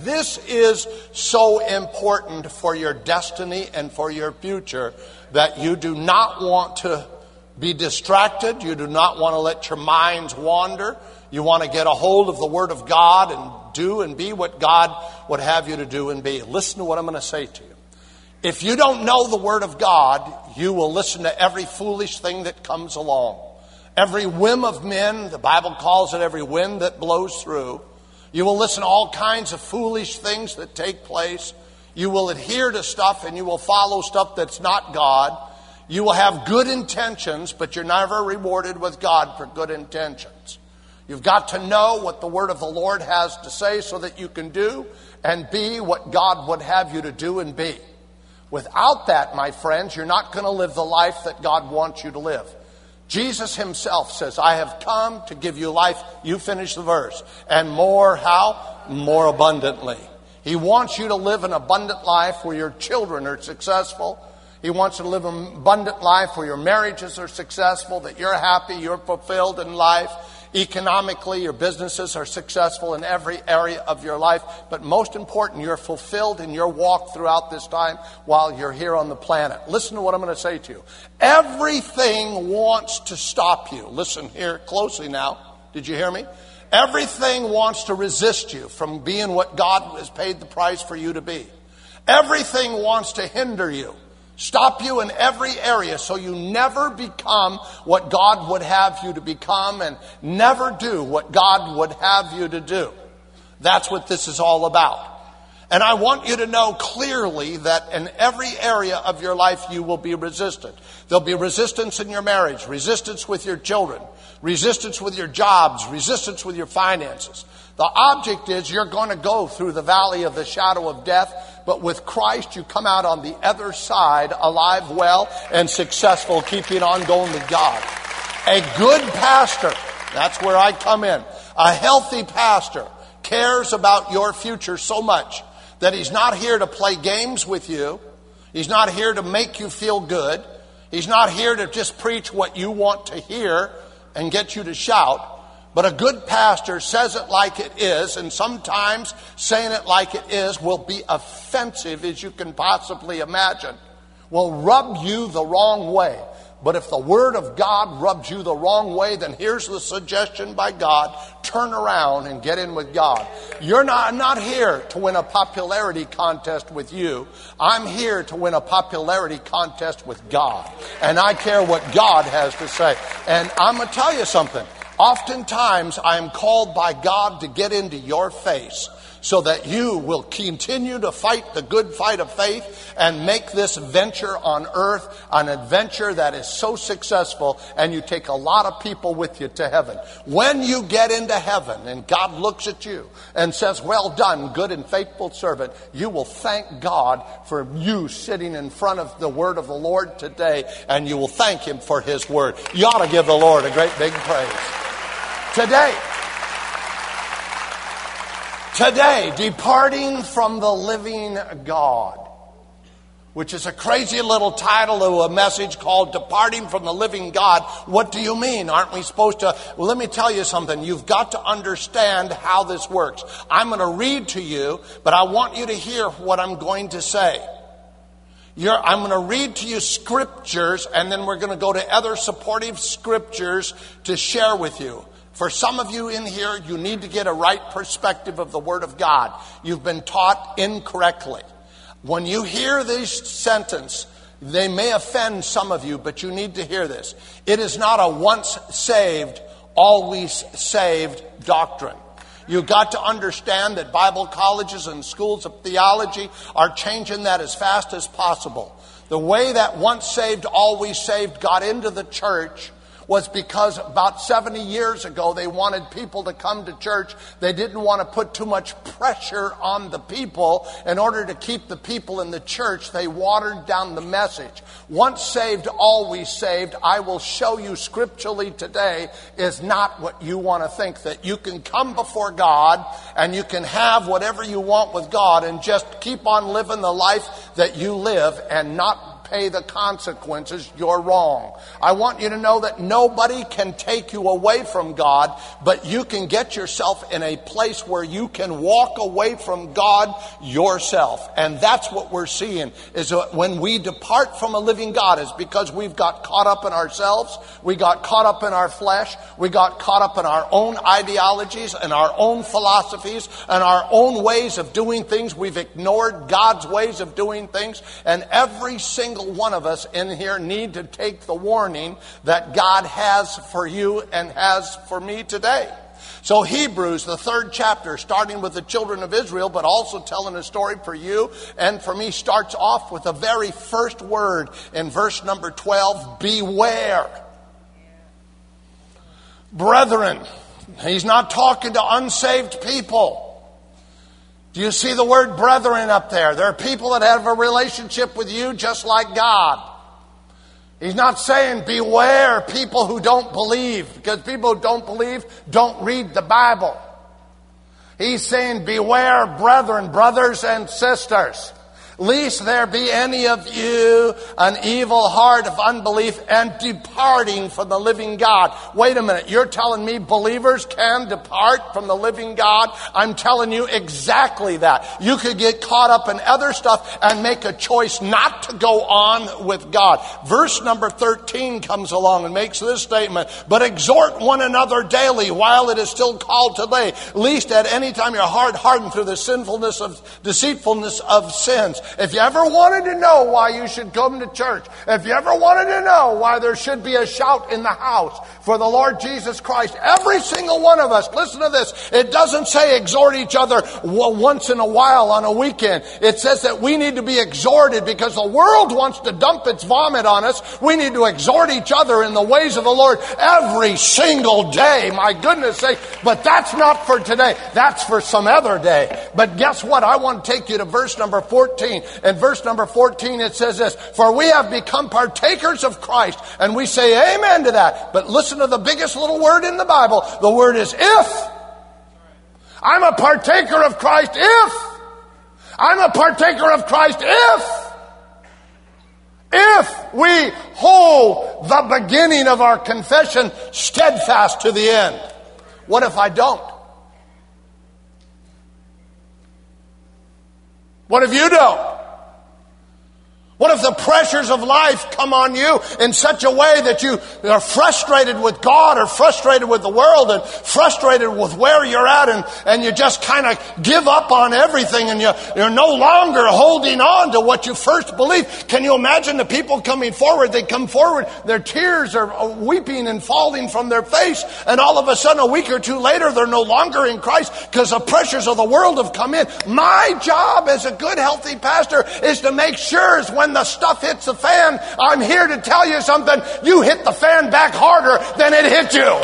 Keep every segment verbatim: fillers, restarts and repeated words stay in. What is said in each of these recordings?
this is so important for your destiny and for your future that you do not want to be distracted. You do not want to let your minds wander. You want to get a hold of the Word of God and do and be what God would have you to do and be. Listen to what I'm going to say to you. If you don't know the Word of God, you will listen to every foolish thing that comes along. Every whim of men, the Bible calls it every wind that blows through. You will listen to all kinds of foolish things that take place. You will adhere to stuff and you will follow stuff that's not God. You will have good intentions, but you're never rewarded with God for good intentions. You've got to know what the Word of the Lord has to say so that you can do and be what God would have you to do and be. Without that, my friends, you're not going to live the life that God wants you to live. Jesus himself says, I have come to give you life. You finish the verse. And more, how? More abundantly. He wants you to live an abundant life where your children are successful. He wants you to live an abundant life where your marriages are successful, that you're happy, you're fulfilled in life. Economically, your businesses are successful in every area of your life. But most important, you're fulfilled in your walk throughout this time while you're here on the planet. Listen to what I'm going to say to you. Everything wants to stop you. Listen here closely now. Did you hear me? Everything wants to resist you from being what God has paid the price for you to be. Everything wants to hinder you. Stop you in every area so you never become what God would have you to become and never do what God would have you to do. That's what this is all about. And I want you to know clearly that in every area of your life you will be resistant. There'll be resistance in your marriage, resistance with your children, resistance with your jobs, resistance with your finances. The object is you're going to go through the valley of the shadow of death, but with Christ you come out on the other side alive, well, and successful, keeping on going with God. A good pastor, that's where I come in. A healthy pastor cares about your future so much that he's not here to play games with you. He's not here to make you feel good. He's not here to just preach what you want to hear and get you to shout. But a good pastor says it like it is, and sometimes saying it like it is will be offensive as you can possibly imagine. Will rub you the wrong way. But if the Word of God rubs you the wrong way, then here's the suggestion by God. Turn around and get in with God. You're not, I'm not here to win a popularity contest with you. I'm here to win a popularity contest with God. And I care what God has to say. And I'm going to tell you something. Oftentimes, I am called by God to get into your face so that you will continue to fight the good fight of faith and make this venture on earth an adventure that is so successful, and you take a lot of people with you to heaven. When you get into heaven and God looks at you and says, well done, good and faithful servant, you will thank God for you sitting in front of the Word of the Lord today, and you will thank Him for His Word. You ought to give the Lord a great big praise. Today, today, departing from the living God, which is a crazy little title to a message called Departing from the Living God. What do you mean? Aren't we supposed to? Well, let me tell you something. You've got to understand how this works. I'm going to read to you, but I want you to hear what I'm going to say. You're, I'm going to read to you scriptures, and then we're going to go to other supportive scriptures to share with you. For some of you in here, you need to get a right perspective of the Word of God. You've been taught incorrectly. When you hear this sentence, they may offend some of you, but you need to hear this. It is not a once saved, always saved doctrine. You've got to understand that Bible colleges and schools of theology are changing that as fast as possible. The way that once saved, always saved got into the church was because about seventy years ago they wanted people to come to church. They didn't want to put too much pressure on the people. In order to keep the people in the church, they watered down the message. Once saved, always saved, I will show you scripturally today, is not what you want to think. That you can come before God and you can have whatever you want with God and just keep on living the life that you live and not pay the consequences, you're wrong. I want you to know that nobody can take you away from God, but you can get yourself in a place where you can walk away from God yourself. And that's what we're seeing, is that when we depart from a living God, is because we've got caught up in ourselves, we got caught up in our flesh, we got caught up in our own ideologies and our own philosophies and our own ways of doing things. We've ignored God's ways of doing things. And every single one of us in here need to take the warning that God has for you and has for me today. So Hebrews, the third chapter, starting with the children of Israel, but also telling a story for you and for me, starts off with the very first word in verse number twelve, beware. Brethren, he's not talking to unsaved people. Do you see the word brethren up there? There are people that have a relationship with you just like God. He's not saying beware people who don't believe, because people who don't believe don't read the Bible. He's saying beware, brethren, brothers and sisters, lest there be any of you an evil heart of unbelief and departing from the living God. Wait a minute, you're telling me believers can depart from the living God? I'm telling you exactly that. You could get caught up in other stuff and make a choice not to go on with God. Verse number thirteen comes along and makes this statement, but exhort one another daily while it is still called today, lest at any time your heart harden through the sinfulness of deceitfulness of sins. If you ever wanted to know why you should come to church, if you ever wanted to know why there should be a shout in the house for the Lord Jesus Christ, every single one of us, listen to this, it doesn't say exhort each other once in a while on a weekend. It says that we need to be exhorted because the world wants to dump its vomit on us. We need to exhort each other in the ways of the Lord every single day. My goodness sake. But that's not for today. That's for some other day. But guess what? I want to take you to verse number fourteen. In verse number fourteen, it says this, for we have become partakers of Christ. And we say amen to that. But listen to the biggest little word in the Bible. The word is if. I'm a partaker of Christ if. I'm a partaker of Christ if. If we hold the beginning of our confession steadfast to the end. What if I don't? What if you don't? What if the pressures of life come on you in such a way that you are frustrated with God or frustrated with the world and frustrated with where you're at, and, and you just kind of give up on everything and you, you're no longer holding on to what you first believed? Can you imagine the people coming forward? They come forward, their tears are weeping and falling from their face, and all of a sudden a week or two later they're no longer in Christ because the pressures of the world have come in. My job as a good healthy pastor is to make sure is when When the stuff hits the fan, I'm here to tell you something. You hit the fan back harder than it hit you.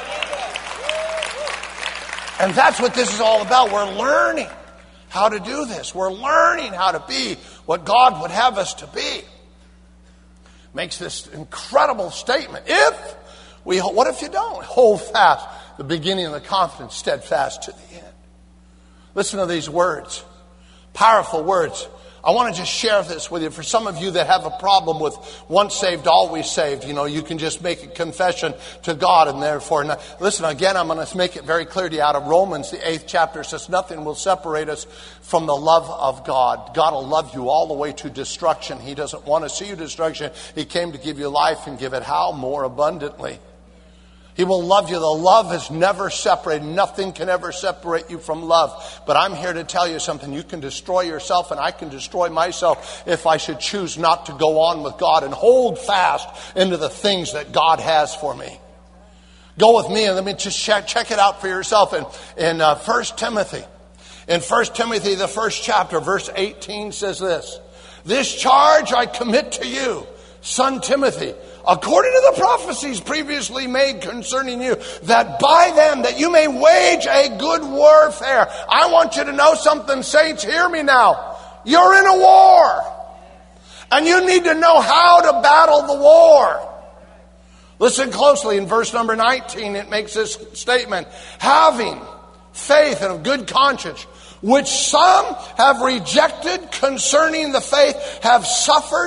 And that's what this is all about. We're learning how to do this. We're learning how to be what God would have us to be. Makes this incredible statement. If we, what if you don't? Hold fast the beginning of the confidence, steadfast to the end. Listen to these words. Powerful words. I want to just share this with you. For some of you that have a problem with once saved, always saved, you know, you can just make a confession to God and therefore not. Listen, again, I'm going to make it very clear to you out of Romans, the eighth chapter says nothing will separate us from the love of God. God will love you all the way to destruction. He doesn't want to see you destruction. He came to give you life and give it how? More abundantly. He will love you. The love is never separated. Nothing can ever separate you from love. But I'm here to tell you something. You can destroy yourself and I can destroy myself if I should choose not to go on with God and hold fast into the things that God has for me. Go with me and let me just check, check it out for yourself in, in uh, First Timothy. In First Timothy, the first chapter, verse eighteen says this. This charge I commit to you, son Timothy, according to the prophecies previously made concerning you, that by them that you may wage a good warfare. I want you to know something, saints. Hear me now. You're in a war. And you need to know how to battle the war. Listen closely. In verse number nineteen, it makes this statement. Having faith and a good conscience, which some have rejected concerning the faith, have suffered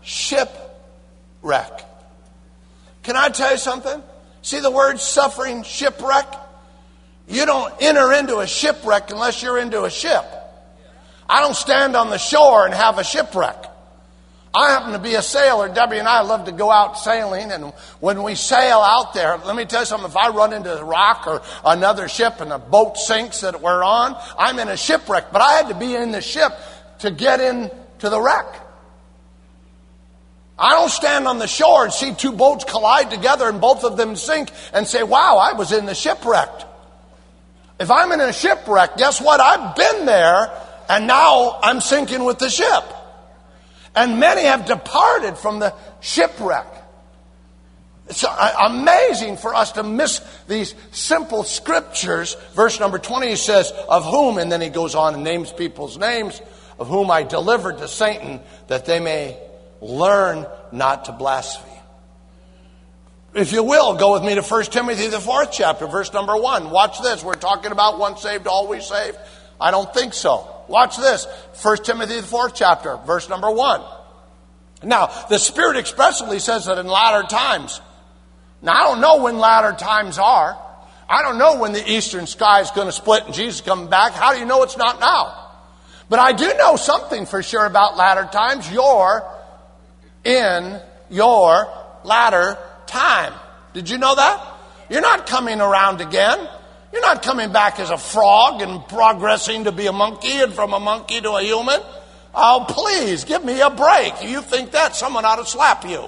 shipwreck. Can I tell you something? See the word suffering, shipwreck? You don't enter into a shipwreck unless you're into a ship. I don't stand on the shore and have a shipwreck. I happen to be a sailor. Debbie and I love to go out sailing, and when we sail out there, let me tell you something, if I run into a rock or another ship and the boat sinks that we're on, I'm in a shipwreck. But I had to be in the ship to get into the wreck. I don't stand on the shore and see two boats collide together and both of them sink and say, wow, I was in the shipwreck. If I'm in a shipwreck, guess what? I've been there, and now I'm sinking with the ship. And many have departed from the shipwreck. It's amazing for us to miss these simple scriptures. Verse number twenty, he says, of whom, and then he goes on and names people's names, of whom I delivered to Satan, that they may learn not to blaspheme. If you will, go with me to First Timothy, the fourth chapter, verse number one. Watch this. We're talking about once saved, always saved. I don't think so. Watch this. First Timothy, the fourth chapter, verse number one. Now, the Spirit expressly says that in latter times. Now, I don't know when latter times are. I don't know when the eastern sky is going to split and Jesus is coming back. How do you know it's not now? But I do know something for sure about latter times. You're in your latter time. Did you know that? You're not coming around again. You're not coming back as a frog and progressing to be a monkey and from a monkey to a human. Oh, please, give me a break. You think that? Someone ought to slap you.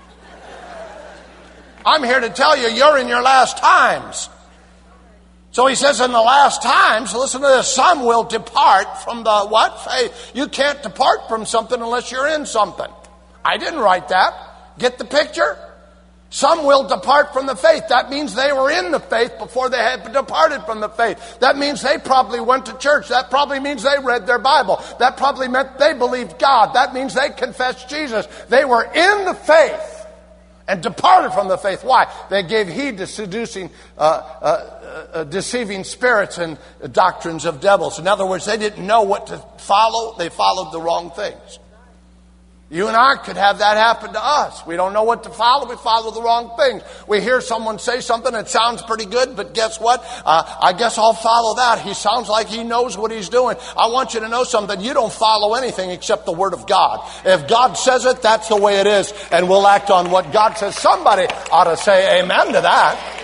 I'm here to tell you, you're in your last times. So he says in the last times, listen to this, some will depart from the what? Faith. You can't depart from something unless you're in something. I didn't write that. Get the picture? Some will depart from the faith. That means they were in the faith before they had departed from the faith. That means they probably went to church. That probably means they read their Bible. That probably meant they believed God. That means they confessed Jesus. They were in the faith and departed from the faith. Why? They gave heed to seducing, uh, uh, uh, deceiving spirits and doctrines of devils. In other words, they didn't know what to follow. They followed the wrong things. You and I could have that happen to us. We don't know what to follow. We follow the wrong things. We hear someone say something that sounds pretty good, but guess what? Uh, I guess I'll follow that. He sounds like he knows what he's doing. I want you to know something. You don't follow anything except the Word of God. If God says it, that's the way it is, and we'll act on what God says. Somebody ought to say amen to that.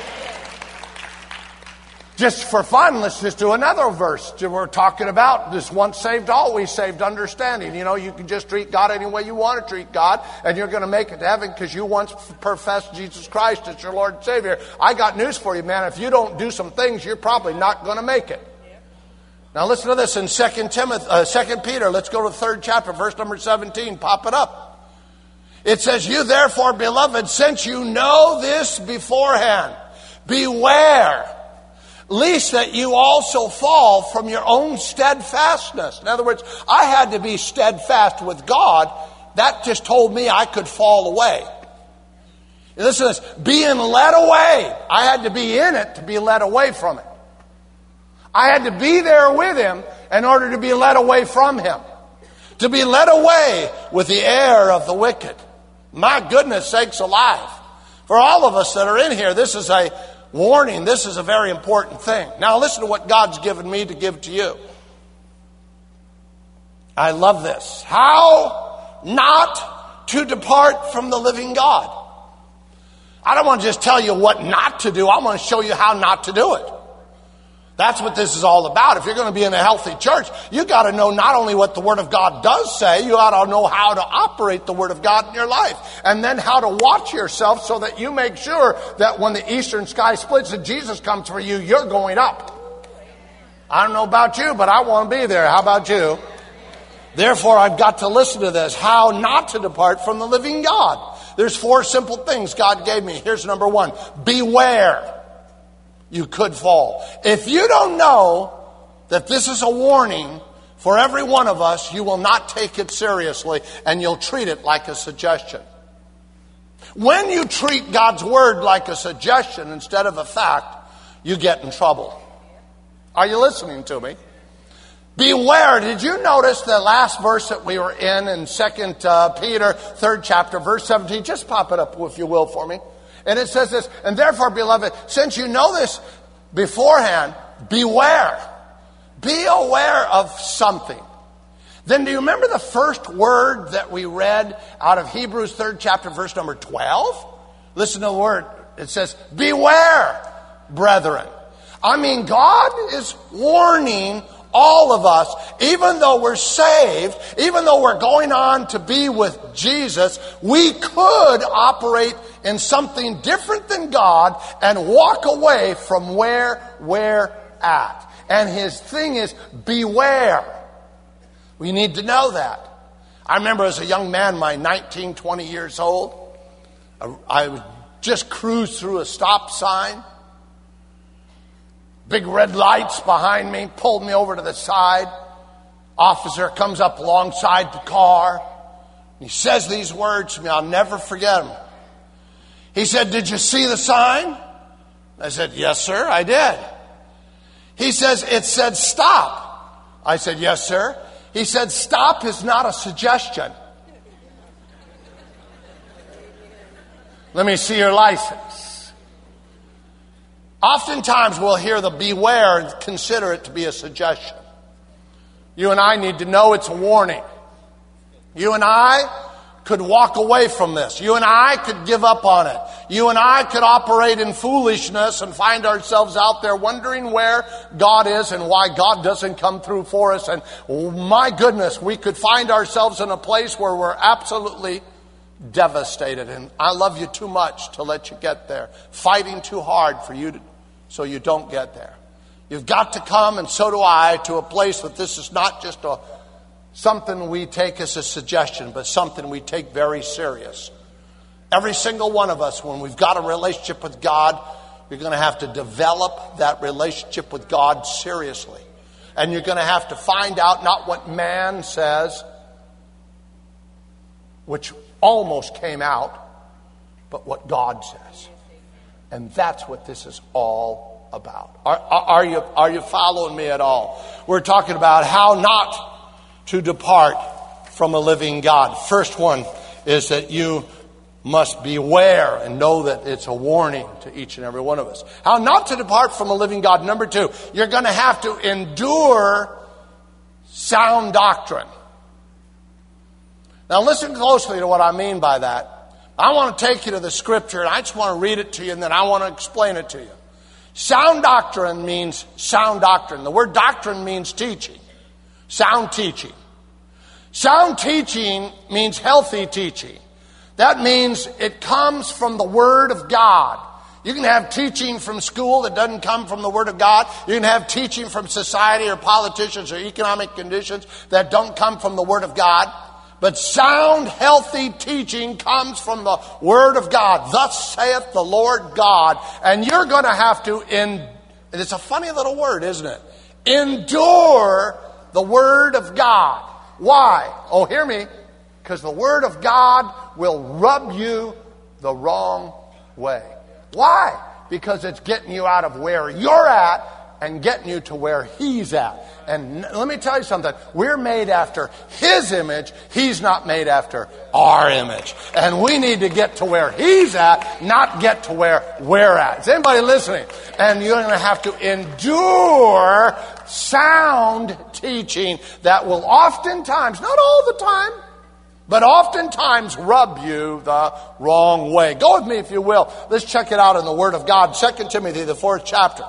Just for fun, let's just do another verse. We're talking about this once saved, always saved understanding. You know, you can just treat God any way you want to treat God, and you're going to make it to heaven because you once professed Jesus Christ as your Lord and Savior. I got news for you, man. If you don't do some things, you're probably not going to make it. Now listen to this in Second Timothy, uh, Second Peter. Let's go to the third chapter, verse number seventeen. Pop it up. It says, you therefore, beloved, since you know this beforehand, beware lest that you also fall from your own steadfastness. In other words, I had to be steadfast with God. That just told me I could fall away. Listen to this. Being led away. I had to be in it to be led away from it. I had to be there with Him in order to be led away from Him. To be led away with the error of the wicked. My goodness sakes alive. For all of us that are in here, this is a warning. This is a very important thing. Now listen to what God's given me to give to you. I love this. How not to depart from the living God. I don't want to just tell you what not to do. I want to show you how not to do it. That's what this is all about. If you're going to be in a healthy church, you got to know not only what the Word of God does say, you ought to know how to operate the Word of God in your life. And then how to watch yourself so that you make sure that when the eastern sky splits and Jesus comes for you, you're going up. I don't know about you, but I want to be there. How about you? Therefore, I've got to listen to this. How not to depart from the living God. There's four simple things God gave me. Here's number one. Beware. You could fall. If you don't know that this is a warning for every one of us, you will not take it seriously and you'll treat it like a suggestion. When you treat God's Word like a suggestion instead of a fact, you get in trouble. Are you listening to me? Beware. Did you notice the last verse that we were in, in Second uh, Peter, third chapter, verse seventeen? Just pop it up, if you will, for me. And it says this, and therefore, beloved, since you know this beforehand, beware. Be aware of something. Then do you remember the first word that we read out of Hebrews third chapter, verse number twelve? Listen to the word. It says, beware, brethren. I mean, God is warning all of us, even though we're saved, even though we're going on to be with Jesus, we could operate in something different than God and walk away from where we're at. And his thing is, beware. We need to know that. I remember as a young man, my nineteen, twenty years old, I would just cruise through a stop sign. Big red lights behind me, pulled me over to the side. Officer comes up alongside the car. He says these words to me, I'll never forget them. He said, did you see the sign? I said, yes, sir, I did. He says, it said stop. I said, yes, sir. He said, stop is not a suggestion. Let me see your license. Oftentimes we'll hear the beware and consider it to be a suggestion. You and I need to know it's a warning. You and I could walk away from this. You and I could give up on it. You and I could operate in foolishness and find ourselves out there wondering where God is and why God doesn't come through for us. And oh my goodness, we could find ourselves in a place where we're absolutely devastated. And I love you too much to let you get there. Fighting too hard for you to, so you don't get there. You've got to come, and so do I, to a place that this is not just a something we take as a suggestion, but something we take very serious. Every single one of us, when we've got a relationship with God, you're going to have to develop that relationship with God seriously. And you're going to have to find out not what man says, which almost came out, but what God says. And that's what this is all about. Are, are, you, are you following me at all? We're talking about how not to depart from a living God. First one is that you must beware and know that it's a warning to each and every one of us. How not to depart from a living God. Number two, you're going to have to endure sound doctrine. Now listen closely to what I mean by that. I want to take you to the scripture, and I just want to read it to you, and then I want to explain it to you. Sound doctrine means sound doctrine. The word doctrine means teaching. Sound teaching. Sound teaching means healthy teaching. That means it comes from the Word of God. You can have teaching from school that doesn't come from the Word of God. You can have teaching from society or politicians or economic conditions that don't come from the Word of God. But sound, healthy teaching comes from the Word of God. Thus saith the Lord God. And you're going to have to, in, it's a funny little word, isn't it? Endure the Word of God. Why? Oh, hear me. Because the Word of God will rub you the wrong way. Why? Because it's getting you out of where you're at and getting you to where He's at. And let me tell you something. We're made after His image. He's not made after our image. And we need to get to where He's at, not get to where we're at. Is anybody listening? And you're going to have to endure sound teaching that will oftentimes, not all the time, but oftentimes rub you the wrong way. Go with me if you will. Let's check it out in the Word of God. Second Timothy, the fourth chapter.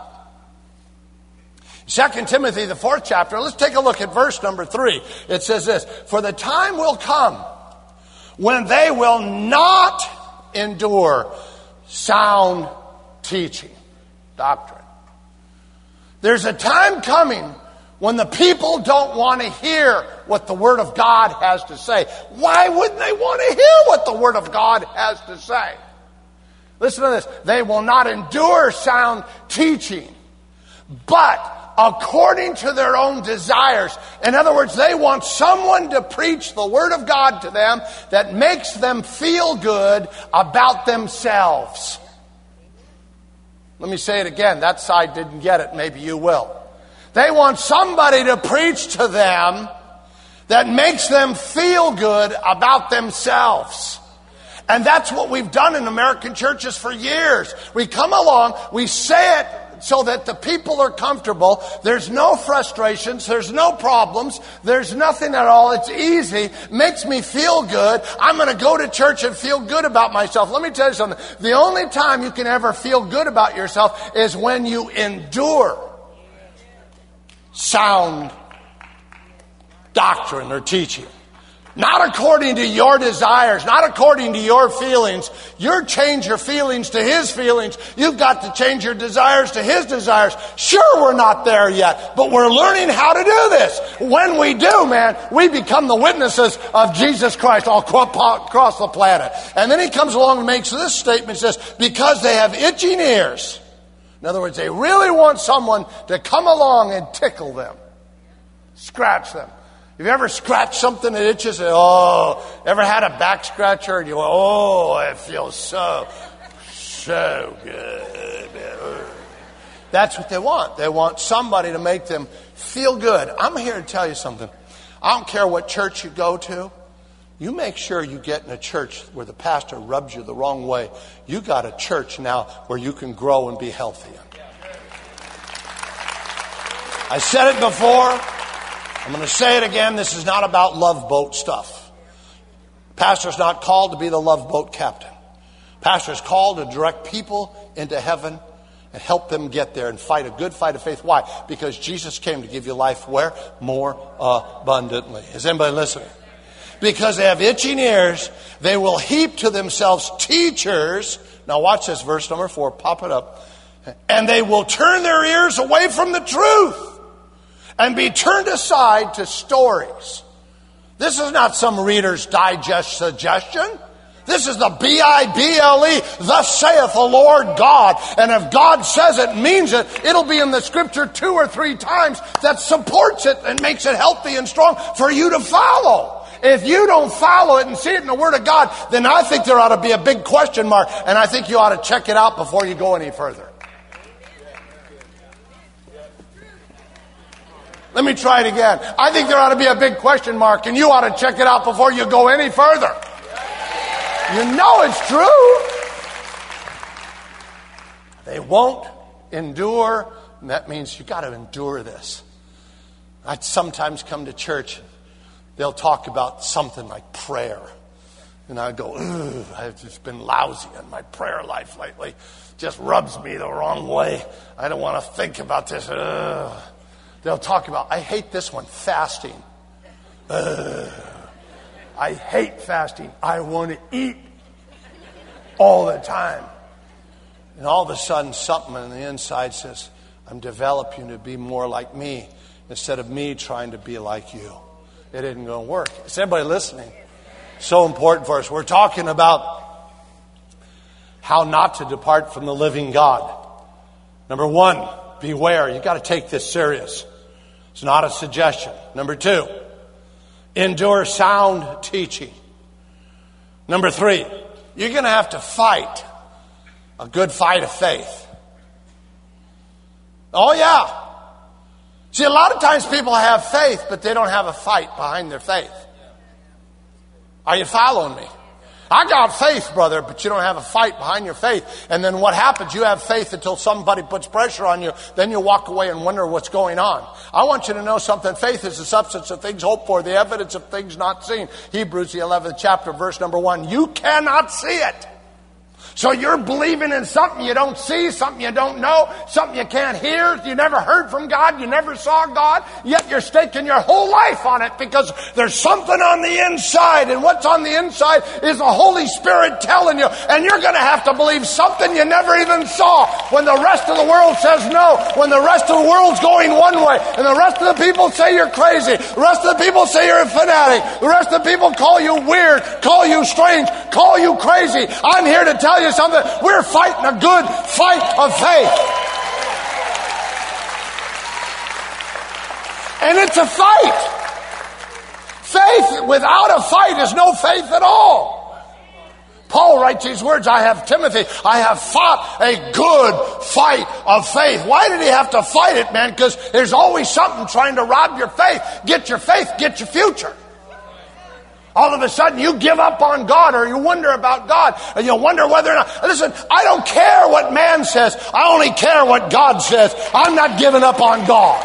Second Timothy, the fourth chapter. Let's take a look at verse number three. It says this, for the time will come when they will not endure sound teaching, doctrine. There's a time coming when the people don't want to hear what the Word of God has to say. Why wouldn't they want to hear what the Word of God has to say? Listen to this. They will not endure sound teaching, but according to their own desires. In other words, they want someone to preach the Word of God to them that makes them feel good about themselves. Let me say it again. That side didn't get it. Maybe you will. They want somebody to preach to them that makes them feel good about themselves. And that's what we've done in American churches for years. We come along, we say it so that the people are comfortable. There's no frustrations. There's no problems. There's nothing at all. It's easy. Makes me feel good. I'm going to go to church and feel good about myself. Let me tell you something. The only time you can ever feel good about yourself is when you endure sound doctrine or teaching. Not according to your desires, not according to your feelings. You change your feelings to His feelings. You've got to change your desires to His desires. Sure, we're not there yet, but we're learning how to do this. When we do, man, we become the witnesses of Jesus Christ all across the planet. And then He comes along and makes this statement, says, because they have itching ears. In other words, they really want someone to come along and tickle them, scratch them. Have you ever scratched something that itches? Oh, ever had a back scratcher and you go, oh, it feels so, so good. That's what they want. They want somebody to make them feel good. I'm here to tell you something. I don't care what church you go to. You make sure you get in a church where the pastor rubs you the wrong way. You got a church now where you can grow and be healthy. I said it before. I'm going to say it again. This is not about love boat stuff. Pastor's not called to be the love boat captain. Pastor's called to direct people into heaven and help them get there and fight a good fight of faith. Why? Because Jesus came to give you life where? More abundantly. Is anybody listening? Because they have itching ears, they will heap to themselves teachers. Now watch this, verse number four. Pop it up. And they will turn their ears away from the truth and be turned aside to stories. This is not some Reader's Digest suggestion. This is the B I B L E, thus saith the Lord God. And if God says it, means it, it'll be in the Scripture two or three times that supports it and makes it healthy and strong for you to follow. If you don't follow it and see it in the Word of God, then I think there ought to be a big question mark, and I think you ought to check it out before you go any further. Let me try it again. I think there ought to be a big question mark, and you ought to check it out before you go any further. You know it's true. They won't endure, and that means you got to endure this. I sometimes come to church, they'll talk about something like prayer. And I go, ugh, I've just been lousy in my prayer life lately. Just rubs me the wrong way. I don't want to think about this. Ugh. They'll talk about, I hate this one, fasting. Ugh. I hate fasting. I want to eat all the time. And all of a sudden, something on the inside says, I'm developing to be more like me instead of me trying to be like you. It isn't going to work. Is everybody listening? So important for us. We're talking about how not to depart from the living God. Number one, beware. You've got to take this serious. It's not a suggestion. Number two, endure sound teaching. Number three, you're going to have to fight a good fight of faith. Oh, yeah. See, a lot of times people have faith, but they don't have a fight behind their faith. Are you following me? I got faith, brother, but you don't have a fight behind your faith. And then what happens? You have faith until somebody puts pressure on you. Then you walk away and wonder what's going on. I want you to know something. Faith is the substance of things hoped for, the evidence of things not seen. Hebrews, the eleventh chapter, verse number one. You cannot see it. So you're believing in something you don't see, something you don't know, something you can't hear. You never heard from God. You never saw God. Yet you're staking your whole life on it because there's something on the inside. And what's on the inside is the Holy Spirit telling you. And you're going to have to believe something you never even saw. When the rest of the world says no. When the rest of the world's going one way. And the rest of the people say you're crazy. The rest of the people say you're a fanatic. The rest of the people call you weird, call you strange, call you crazy. I'm here to tell you something. We're fighting a good fight of faith. And it's a fight. Faith without a fight is no faith at all. Paul writes these words, I have Timothy, I have fought a good fight of faith. Why did he have to fight it, man? Because there's always something trying to rob your faith. Get your faith, get your future. All of a sudden you give up on God, or you wonder about God, and you wonder whether or not... Listen, I don't care what man says. I only care what God says. I'm not giving up on God.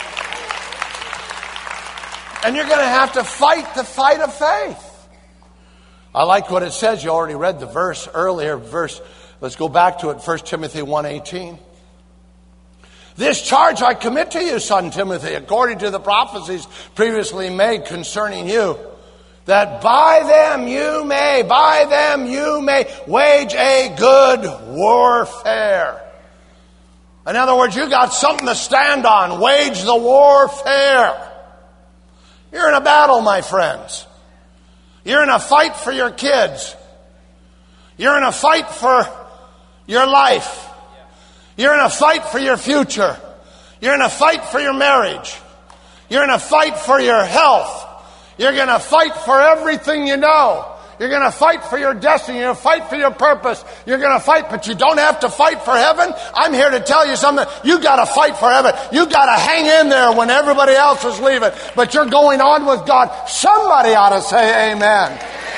And you're going to have to fight the fight of faith. I like what it says. You already read the verse earlier. Verse, let's go back to it. First Timothy one eighteen. This charge I commit to you, son Timothy, according to the prophecies previously made concerning you, that by them you may, by them you may wage a good warfare. In other words, you got something to stand on. Wage the warfare. You're in a battle, my friends. You're in a fight for your kids. You're in a fight for your life. You're in a fight for your future. You're in a fight for your marriage. You're in a fight for your health. You're going to fight for everything you know. You're going to fight for your destiny. You're going to fight for your purpose. You're going to fight, but you don't have to fight for heaven. I'm here to tell you something. You got to fight for heaven. You got to hang in there when everybody else is leaving, but you're going on with God. Somebody ought to say amen.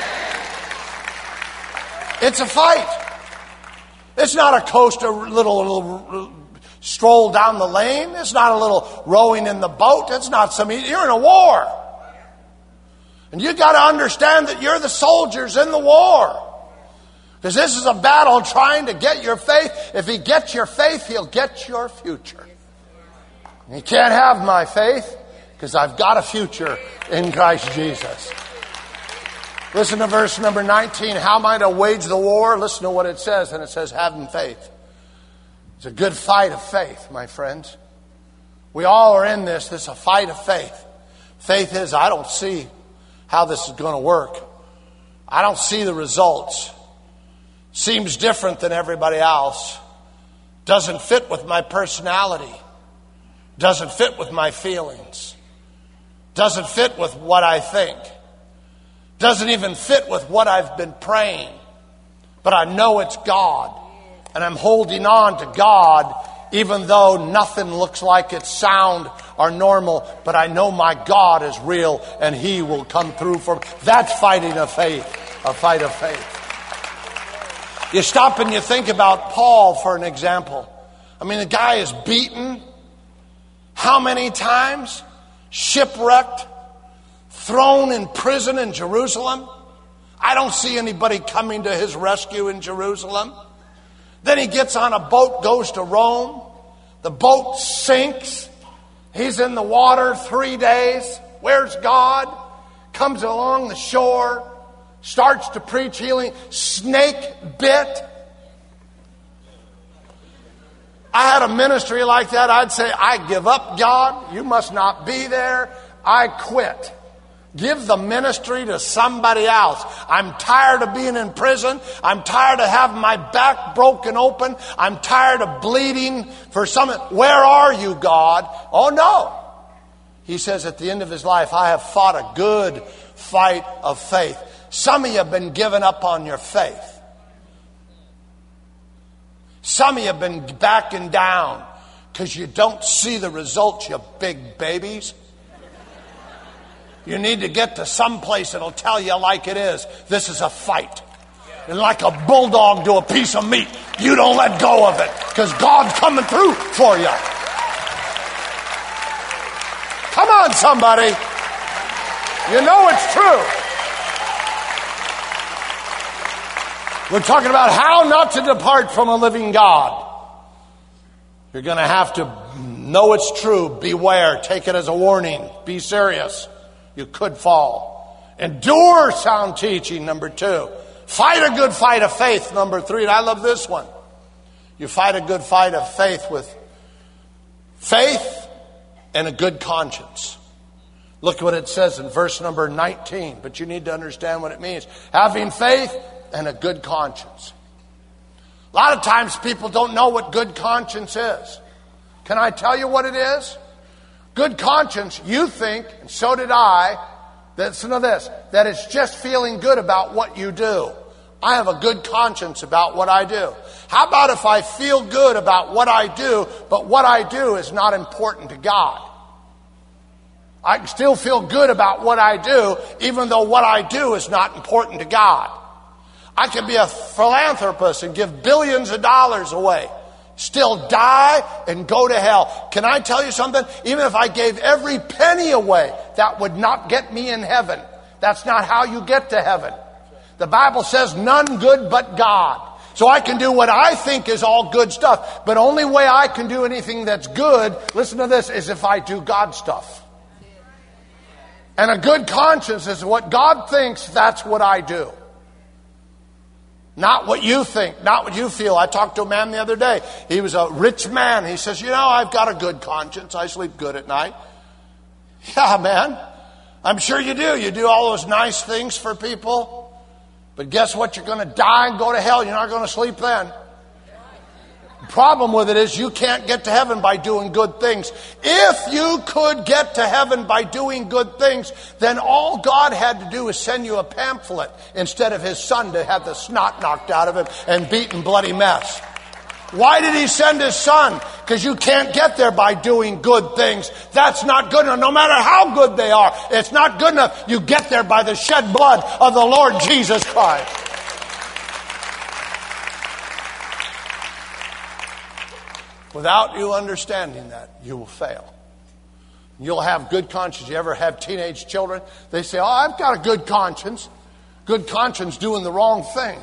It's a fight. It's not a coaster, little, little stroll down the lane. It's not a little rowing in the boat. It's not some, you're in a war. And you got to understand that you're the soldiers in the war. Because this is a battle trying to get your faith. If he gets your faith, he'll get your future. And you can't have my faith because I've got a future in Christ Jesus. Listen to verse number nineteen. How am I to wage the war? Listen to what it says. And it says, having faith. It's a good fight of faith, my friends. We all are in this. This is a fight of faith. Faith is, I don't see how this is going to work. I don't see the results. Seems different than everybody else. Doesn't fit with my personality. Doesn't fit with my feelings. Doesn't fit with what I think. Doesn't even fit with what I've been praying. But I know it's God. And I'm holding on to God even though nothing looks like it's sound or normal, but I know my God is real and he will come through for me. That's fighting a faith, a fight of faith. You stop and you think about Paul for an example. I mean, the guy is beaten. How many times? Shipwrecked. Thrown in prison in Jerusalem. I don't see anybody coming to his rescue in Jerusalem. Then he gets on a boat, goes to Rome. The boat sinks. He's in the water three days. Where's God? Comes along the shore. Starts to preach healing. Snake bit. I had a ministry like that. I'd say, I give up, God. You must not be there. I quit. Give the ministry to somebody else. I'm tired of being in prison. I'm tired of having my back broken open. I'm tired of bleeding for some. Where are you, God? Oh, no. He says at the end of his life, I have fought a good fight of faith. Some of you have been giving up on your faith. Some of you have been backing down because you don't see the results, you big babies. You need to get to some place that'll tell you like it is. This is a fight. And like a bulldog to a piece of meat, you don't let go of it because God's coming through for you. Come on, somebody. You know it's true. We're talking about how not to depart from a living God. You're going to have to know it's true. Beware. Take it as a warning. Be serious. You could fall. Endure sound teaching, number two. Fight a good fight of faith, number three. And I love this one. You fight a good fight of faith with faith and a good conscience. Look what it says in verse number nineteen. But you need to understand what it means. Having faith and a good conscience. A lot of times people don't know what good conscience is. Can I tell you what it is? Good conscience, you think, and so did I, that, listen to this, that it's just feeling good about what you do. I have a good conscience about what I do? How about if I feel good about what I do, but what I do is not important to God? I can still feel good about what I do, even though what I do is not important to God. I can be a philanthropist and give billions of dollars away, still die and go to hell. Can I tell you something? Even if I gave every penny away, that would not get me in heaven. That's not how you get to heaven. The Bible says none good but God. So I can do what I think is all good stuff. But only way I can do anything that's good, listen to this, is if I do God stuff. And a good conscience is what God thinks, that's what I do. Not what you think, not what you feel. I talked to a man the other day. He was a rich man. He says, you know, I've got a good conscience. I sleep good at night. Yeah, man. I'm sure you do. You do all those nice things for people. But guess what? You're going to die and go to hell. You're not going to sleep then. The problem with it is you can't get to heaven by doing good things. If you could get to heaven by doing good things, then all God had to do is send you a pamphlet instead of his son to have the snot knocked out of him and beaten bloody mess. Why did he send his son? Because you can't get there by doing good things. That's not good enough. No matter how good they are, it's not good enough. You get there by the shed blood of the Lord Jesus Christ. Without you understanding that, you will fail. You'll have good conscience. You ever have teenage children? They say, oh, I've got a good conscience. Good conscience doing the wrong thing.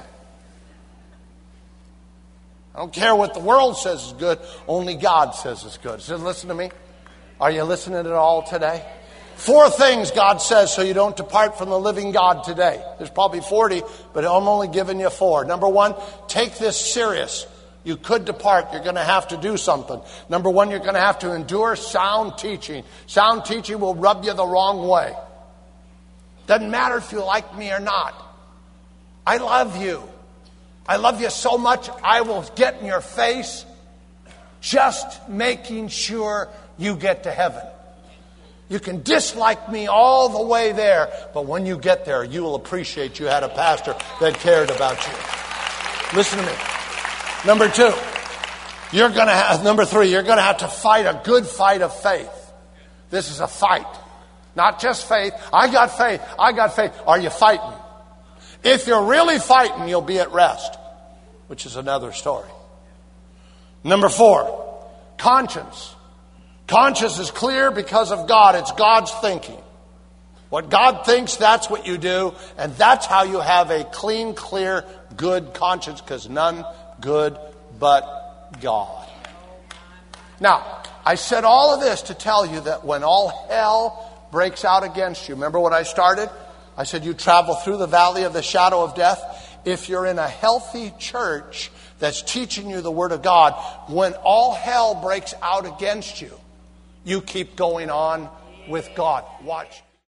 I don't care what the world says is good. Only God says is good. So listen to me. Are you listening at all today? Four things God says so you don't depart from the living God today. There's probably forty, but I'm only giving you four. Number one, take this serious. You could depart. You're going to have to do something. Number one, you're going to have to endure sound teaching. Sound teaching will rub you the wrong way. Doesn't matter if you like me or not. I love you. I love you so much, I will get in your face just making sure you get to heaven. You can dislike me all the way there, but when you get there, you will appreciate you had a pastor that cared about you. Listen to me. Number two, you're going to have, number three, you're going to have to fight a good fight of faith. This is a fight. Not just faith. I got faith. I got faith. Are you fighting? If you're really fighting, you'll be at rest, which is another story. Number four, conscience. Conscience is clear because of God. It's God's thinking. What God thinks, that's what you do. And that's how you have a clean, clear, good conscience, because none good but God. Now, I said all of this to tell you that when all hell breaks out against you, remember what I started? I said you travel through the valley of the shadow of death. If you're in a healthy church that's teaching you the Word of God, when all hell breaks out against you, you keep going on with God. Watch.